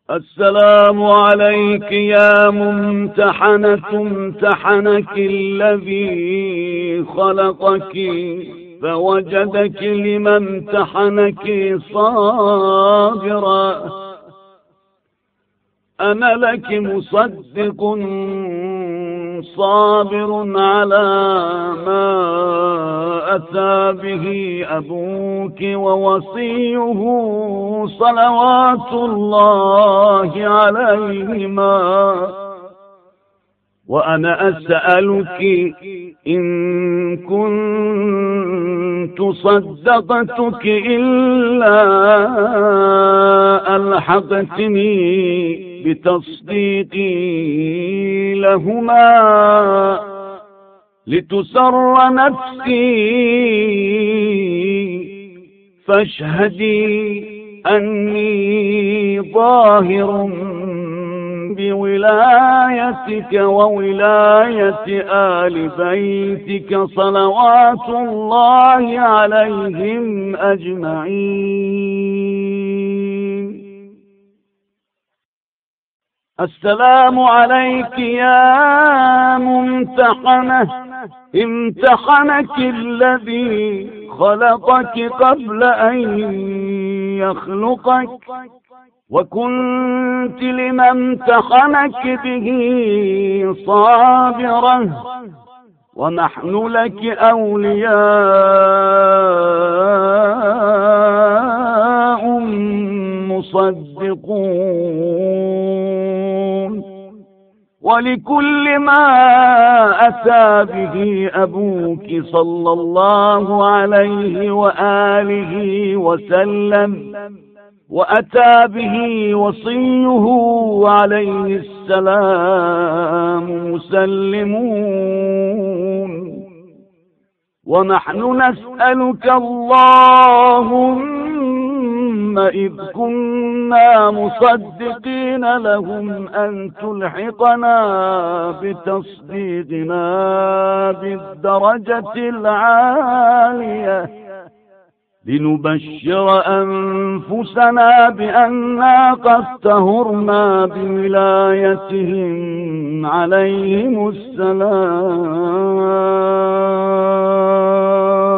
السلام عليك يا ممتحنة امتحنك الذي خلقك فوجدك لما امتحنك صابرا. أنا لك مصدق صابر على ما أتى به أبوك ووصيه صلوات الله عليهما. وأنا أسألك إن كنت صدقتك إلا ألحقتني بتصديقي لهما لتسر نفسي، فاشهدي أني ظاهر بولايتك وولاية آل بيتك صلوات الله عليهم أجمعين. السلام عليك يا ممتحنة امتحنك الذي خلقك قبل أن يخلقك وكنت لما امتحنك به صابرة. ونحن لك أولياء مصدقون، ولكل ما أتى به أبوك صلى الله عليه وآله وسلم وأتى به وصيه عليه السلام مسلمون. ونحن نسألك اللهم إذ كنا مصدقين لهم أن تلحقنا بتصديقنا بالدرجة العالية لنبشر أنفسنا بأننا قد طهرنا بولايتهم عليهم السلام.